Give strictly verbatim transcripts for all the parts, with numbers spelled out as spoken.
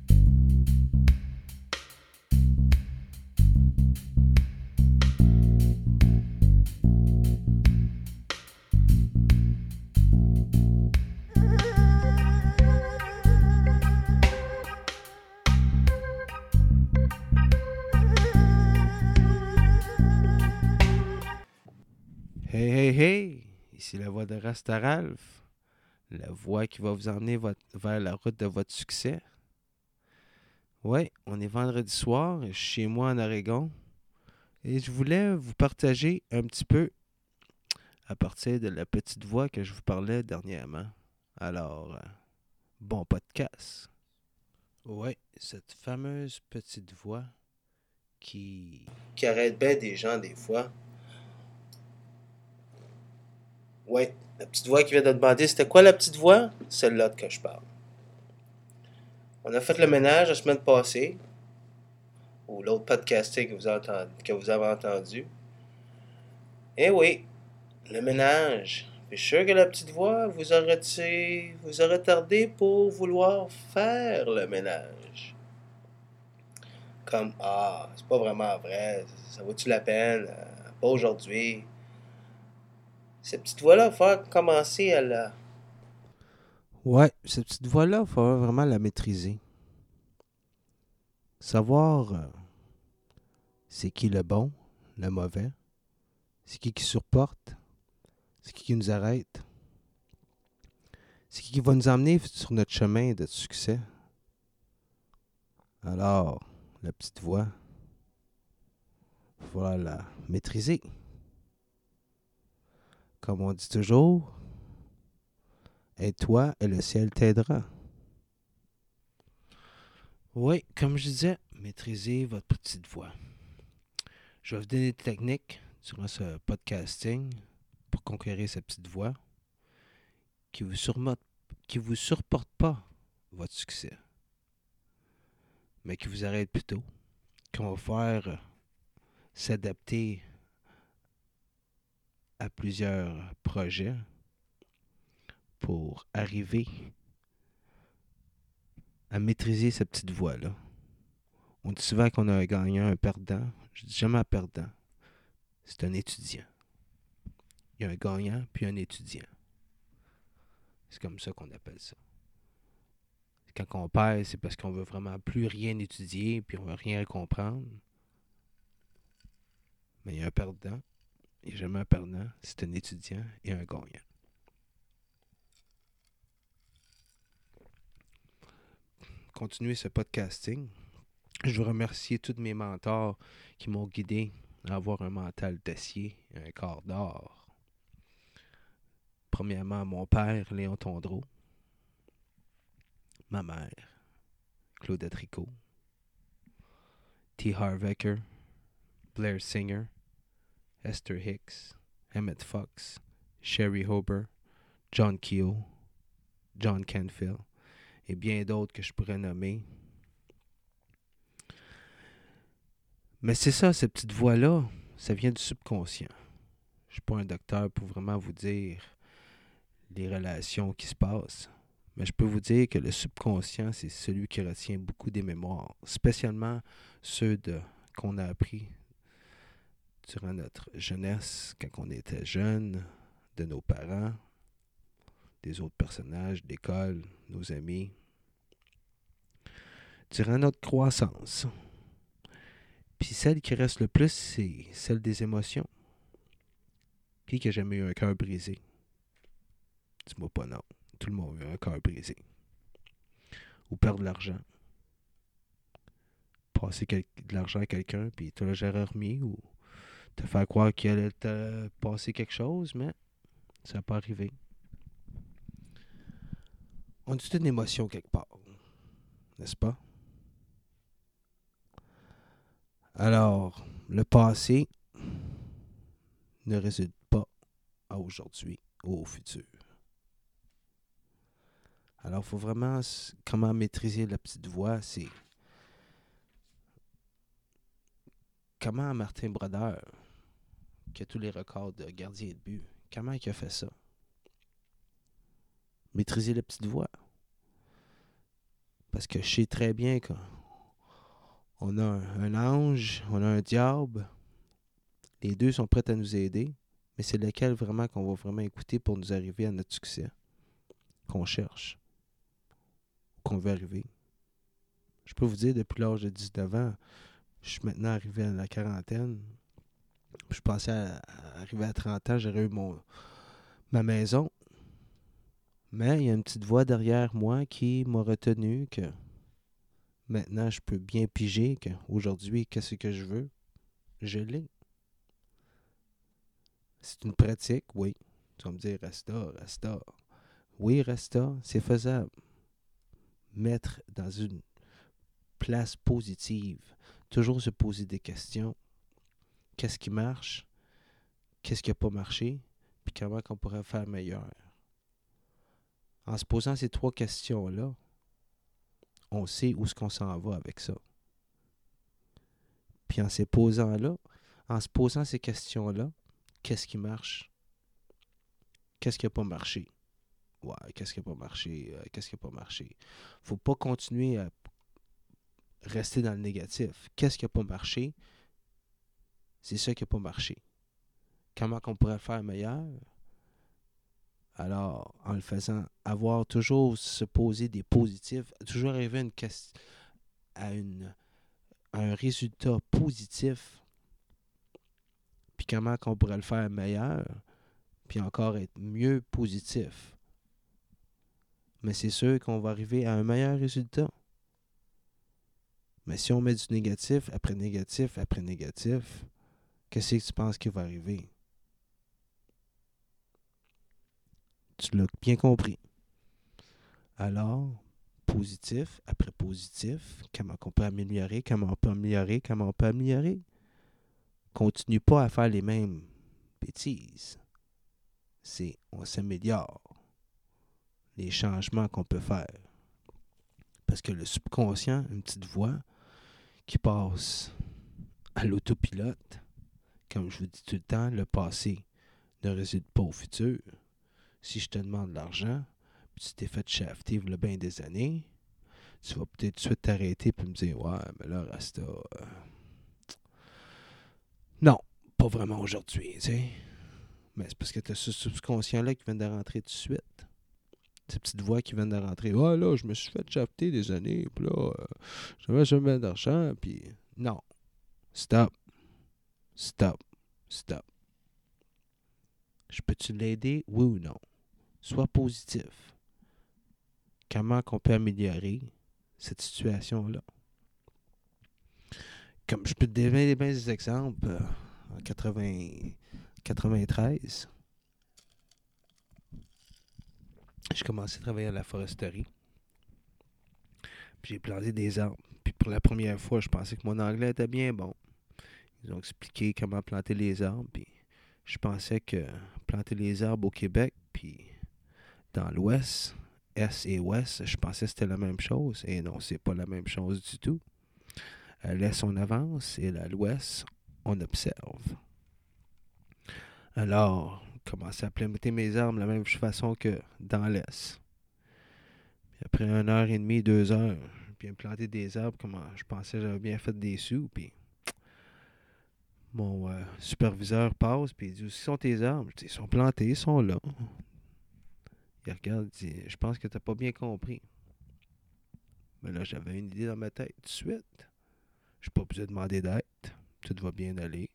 Hey, hey, hey! Ici la voix de Rasta Ralph, la voix qui va vous emmener votre- vers la route de votre succès. Ouais, on est vendredi soir, je suis chez moi en Oregon, et je voulais vous partager un petit peu à partir de la petite voix que je vous parlais dernièrement. Alors, euh, bon podcast. Ouais, cette fameuse petite voix qui... qui arrête bien des gens des fois. Ouais, la petite voix qui vient de demander, c'était quoi la petite voix? Celle-là de que je parle. On a fait le ménage la semaine passée, ou l'autre podcasting que vous, entend- que vous avez entendu. Eh oui, le ménage. Je suis sûr que la petite voix vous aurait, vous aurait tardé pour vouloir faire le ménage. Comme, ah, c'est pas vraiment vrai, ça vaut-tu la peine? Euh, pas aujourd'hui. Cette petite voix-là, il va commencer à la... Ouais, cette petite voix-là, il faut vraiment la maîtriser. Savoir euh, c'est qui le bon, le mauvais, c'est qui qui supporte, c'est qui qui nous arrête, c'est qui qui va nous emmener sur notre chemin de succès. Alors, la petite voix, il va falloir la maîtriser. Comme on dit toujours, aide-toi et le ciel t'aidera. Oui, comme je disais, maîtrisez votre petite voix. Je vais vous donner des techniques durant ce podcasting pour conquérir cette petite voix qui vous surmonte, qui vous surporte pas votre succès, mais qui vous arrête plutôt, qu'on va faire euh, s'adapter à plusieurs projets pour arriver à maîtriser cette petite voix-là. On dit souvent qu'on a un gagnant, un perdant. Je dis jamais un perdant. C'est un étudiant. Il y a un gagnant puis un étudiant. C'est comme ça qu'on appelle ça. Quand on perd, c'est parce qu'on veut vraiment plus rien étudier puis on veut rien comprendre. Mais il y a un perdant. Il n'y a jamais un perdant. C'est un étudiant et un gagnant. Continuer ce podcasting. Je veux remercier tous mes mentors qui m'ont guidé à avoir un mental d'acier et un corps d'or. Premièrement, mon père, Léon Tondreau. Ma mère, Claudette Tricot. T. Harvecker. Blair Singer. Esther Hicks. Emmett Fox. Sherry Hober. John Keogh. John Canfield. Et bien d'autres que je pourrais nommer. Mais c'est ça, cette petite voix-là, ça vient du subconscient. Je ne suis pas un docteur pour vraiment vous dire les relations qui se passent. Mais je peux vous dire que le subconscient, c'est celui qui retient beaucoup des mémoires, spécialement ceux de, qu'on a appris durant notre jeunesse, quand on était jeune, de nos parents, des autres personnages, d'école, nos amis, durant notre croissance. Puis celle qui reste le plus, c'est celle des émotions. Qui n'a jamais eu un cœur brisé? Dis-moi pas non. Tout le monde a eu un cœur brisé. Ou perdre de l'argent. Passer quel- de l'argent à quelqu'un, puis tu l'as jamais remis, ou te faire croire qu'il allait te passer quelque chose, mais ça n'a pas arrivé. On dit une émotion quelque part, n'est-ce pas? Alors, le passé ne résulte pas à aujourd'hui ou au futur. Alors, il faut vraiment... Comment maîtriser la petite voix, c'est... Comment Martin Brodeur, qui a tous les records de gardien de but, comment il a fait ça? Maîtriser la petite voix. Parce que je sais très bien qu'on a un, un ange, on a un diable. Les deux sont prêts à nous aider. Mais c'est lequel vraiment qu'on va vraiment écouter pour nous arriver à notre succès qu'on cherche, qu'on veut arriver. Je peux vous dire, depuis l'âge de dix-neuf ans, je suis maintenant arrivé à la quarantaine. Je pensais à, à arriver à trente ans, j'aurais eu mon, ma maison. Mais il y a une petite voix derrière moi qui m'a retenu que maintenant je peux bien piger qu'aujourd'hui, qu'est-ce que je veux? Je l'ai. C'est une pratique, oui. Tu vas me dire, resta, resta. Oui, resta, c'est faisable. Mettre dans une place positive. Toujours se poser des questions. Qu'est-ce qui marche? Qu'est-ce qui n'a pas marché? Puis comment on pourrait faire meilleur? En se posant ces trois questions-là, on sait où est-ce qu'on s'en va avec ça. Puis en se posant là, en se posant ces questions-là, qu'est-ce qui marche? Qu'est-ce qui n'a pas marché? Ouais, qu'est-ce qui n'a pas marché? Euh, qu'est-ce qui n'a pas marché? Faut pas continuer à rester dans le négatif. Qu'est-ce qui n'a pas marché? C'est ça qui n'a pas marché. Comment on pourrait faire meilleur? Alors, en le faisant, avoir toujours se poser des positifs, toujours arriver à, une, à, une, à un résultat positif, puis comment on pourrait le faire meilleur, puis encore être mieux positif. Mais c'est sûr qu'on va arriver à un meilleur résultat. Mais si on met du négatif après négatif après négatif, qu'est-ce que tu penses qui va arriver? Tu l'as bien compris. Alors, positif après positif, comment on peut améliorer, comment on peut améliorer, comment on peut améliorer. Continue pas à faire les mêmes bêtises. C'est, on s'améliore. Les changements qu'on peut faire. Parce que le subconscient, une petite voix qui passe à l'autopilote, comme je vous dis tout le temps, le passé ne réside pas au futur. Si je te demande de l'argent, puis tu t'es fait shafter il y a bien des années, tu vas peut-être tout de suite t'arrêter et me dire « Ouais, mais là, Rasta, euh... non, pas vraiment aujourd'hui, tu sais. » Mais c'est parce que tu as ce subconscient-là qui vient de rentrer tout de suite. Ces petites voix qui viennent de rentrer. « Ouais, là, je me suis fait shafter des années, puis là, euh, j'avais jamais d'argent, puis... » Non. Stop. Stop. Stop. Je peux-tu l'aider, oui ou non? Sois positif. Comment qu'on peut améliorer cette situation-là? Comme je peux te donner des exemples, euh, en quatre-vingts, quatre-vingt-treize, j'ai commencé à travailler à la foresterie. Puis j'ai planté des arbres. Puis pour la première fois, je pensais que mon anglais était bien bon. Ils ont expliqué comment planter les arbres. Puis je pensais que planter les arbres au Québec, puis dans l'Ouest, Est et Ouest, je pensais que c'était la même chose. Et non, c'est pas la même chose du tout. À l'Est, on avance et à l'Ouest, on observe. Alors, je commençais à planter mes arbres de la même façon que dans l'Est. Puis après une heure et demie, deux heures, je viens planter des arbres comme je pensais que j'avais bien fait des sous. Puis mon euh, superviseur passe puis il dit « Où sont tes arbres? » Je dis « Ils sont plantés, ils sont là. » Il regarde, il dit « Je pense que tu n'as pas bien compris. » Mais là, j'avais une idée dans ma tête tout de suite. Je n'ai pas besoin de demander d'aide. Tout va bien aller.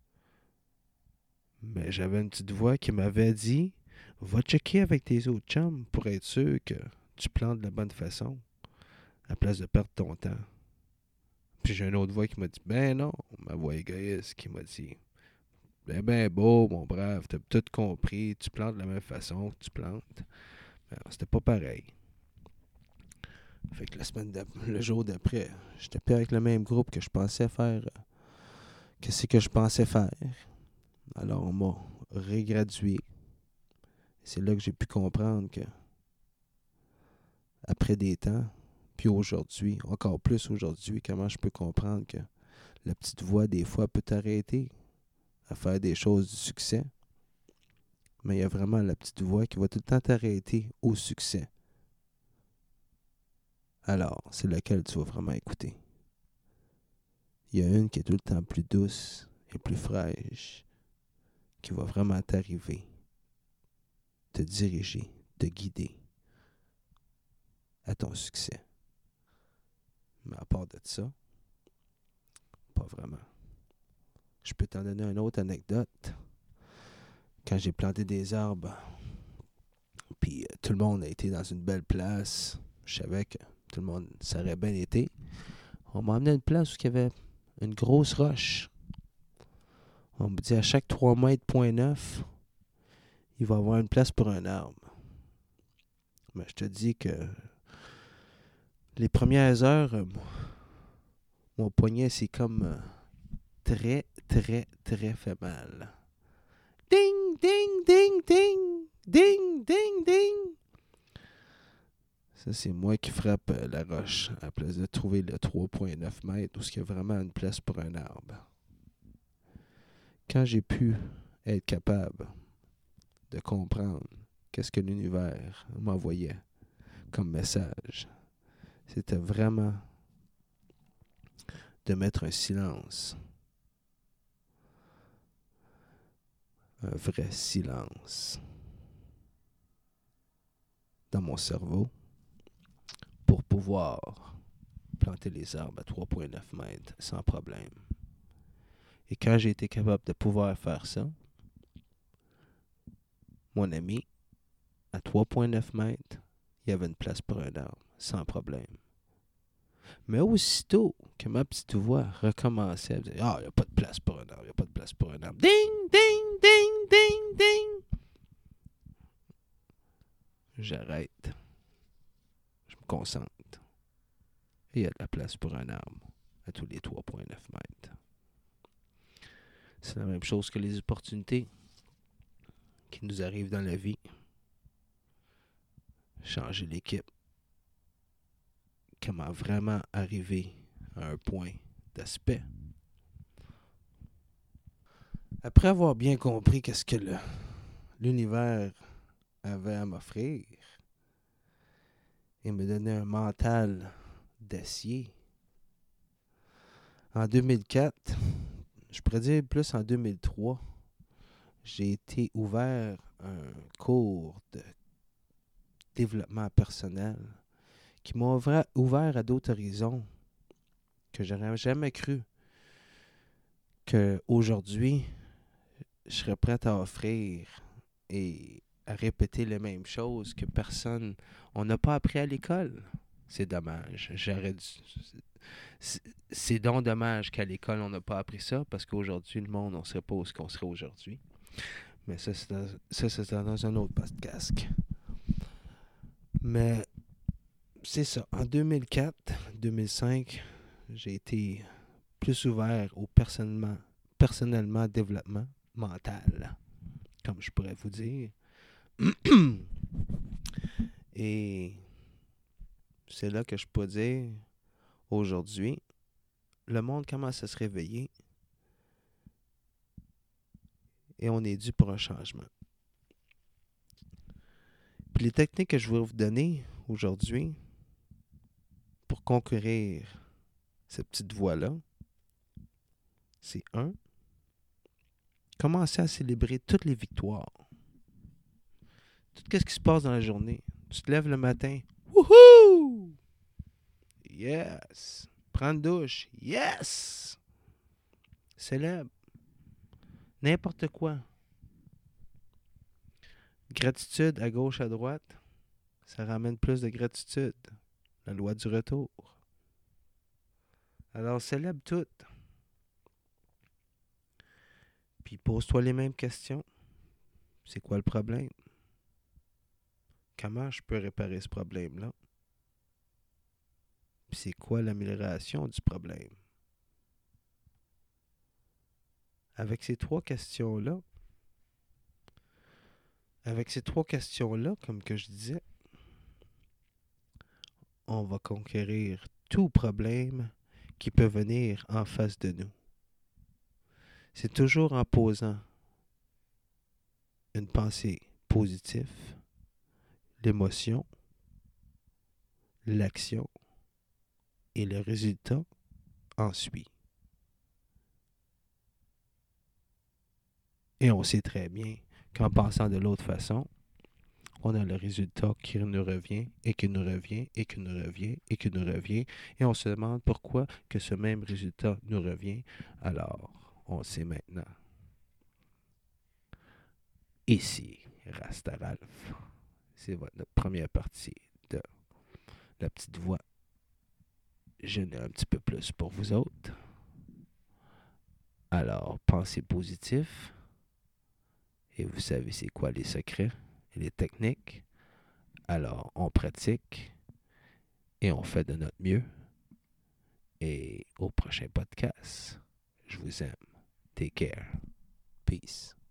Mais j'avais une petite voix qui m'avait dit « Va checker avec tes autres chums pour être sûr que tu plantes de la bonne façon à la place de perdre ton temps. » Puis j'ai une autre voix qui m'a dit « Ben non. » Ma voix égoïste qui m'a dit « Ben ben beau, mon brave, t'as tout compris. Tu plantes de la même façon que tu plantes. » Ben, c'était pas pareil. Fait que la semaine le jour d'après, j'étais plus avec le même groupe que je pensais faire. Euh, qu'est-ce que je pensais faire? Alors on m'a régradué. C'est là que j'ai pu comprendre que après des temps, puis aujourd'hui, encore plus aujourd'hui, comment je peux comprendre que la petite voix des fois peut t'arrêter à faire des choses du succès. Mais il y a vraiment la petite voix qui va tout le temps t'arrêter au succès. Alors, c'est laquelle tu vas vraiment écouter. Il y a une qui est tout le temps plus douce et plus fraîche, qui va vraiment t'arriver, te diriger, te guider à ton succès. Mais à part de ça, pas vraiment. Je peux t'en donner une autre anecdote. Quand j'ai planté des arbres, puis euh, tout le monde a été dans une belle place, je savais que tout le monde, ça aurait bien été. On m'a emmené à une place où il y avait une grosse roche. On me dit à chaque trois mètres, point neuf, il va y avoir une place pour un arbre. Mais je te dis que les premières heures, euh, mon poignet, c'est comme euh, très, très, très fait mal. Ding, ding, ding, ding, ding, ding, ding. Ça, c'est moi qui frappe euh, la roche à la place de trouver le trois point neuf mètres où il y a vraiment une place pour un arbre. Quand j'ai pu être capable de comprendre qu'est-ce que l'univers m'envoyait comme message, c'était vraiment de mettre un silence, un vrai silence dans mon cerveau pour pouvoir planter les arbres à trois point neuf mètres sans problème. Et quand j'ai été capable de pouvoir faire ça, mon ami, à trois point neuf mètres, il y avait une place pour un arbre, sans problème. Mais aussitôt que ma petite voix recommençait à dire « Ah, il n'y a pas de place pour un arbre, il n'y a pas de place pour un arbre. » Ding, ding, ding, ding, ding. J'arrête. Je me concentre. Et il y a de la place pour un arbre à tous les trois point neuf mètres. C'est la même chose que les opportunités qui nous arrivent dans la vie. Changer l'équipe. Comment vraiment arriver à un point d'aspect. Après avoir bien compris qu'est-ce que le, l'univers avait à m'offrir et me donner un mental d'acier, en deux mille quatre, je pourrais dire plus en deux mille trois, j'ai été ouvert un cours de développement personnel qui m'a ouvert, ouvert à d'autres horizons que j'aurais jamais cru qu'aujourd'hui, je serais prêt à offrir et à répéter les mêmes choses que personne... On n'a pas appris à l'école. C'est dommage. J'aurais dû... C'est, c'est donc dommage qu'à l'école, on n'a pas appris ça, parce qu'aujourd'hui, le monde, on ne serait pas où ce qu'on serait aujourd'hui. Mais ça, c'est dans, ça, c'est dans un autre podcast. Mais c'est ça. En deux mille quatre, deux mille cinq, j'ai été plus ouvert au personnellement, personnellement développement mental, comme je pourrais vous dire. Et c'est là que je peux dire, aujourd'hui, le monde commence à se réveiller et on est dû pour un changement. Puis les techniques que je vais vous donner aujourd'hui pour conquérir cette petite voie-là, c'est un, commencer à célébrer toutes les victoires. Tout ce qui se passe dans la journée. Tu te lèves le matin, wouhou! Yes! Prends une douche, yes! Célèbre. N'importe quoi. Gratitude à gauche, à droite, ça ramène plus de gratitude. La loi du retour. Alors, célèbre tout. Puis pose-toi les mêmes questions. C'est quoi le problème? Comment je peux réparer ce problème-là? Puis c'est quoi l'amélioration du problème? Avec ces trois questions-là, avec ces trois questions-là, comme que je disais, on va conquérir tout problème qui peut venir en face de nous. C'est toujours en posant une pensée positive, l'émotion, l'action et le résultat en suit. Et on sait très bien qu'en pensant de l'autre façon, on a le résultat qui nous revient et qui nous revient et qui nous revient et qui nous revient. Et on se demande pourquoi que ce même résultat nous revient. Alors, on sait maintenant. Ici, Rasta Ralph. C'est votre, notre première partie de La Petite Voix. Je n'ai un petit peu plus pour vous autres. Alors, pensez positif. Et vous savez c'est quoi les secrets et les techniques. Alors, on pratique et on fait de notre mieux. Et au prochain podcast, je vous aime. Take care. Peace.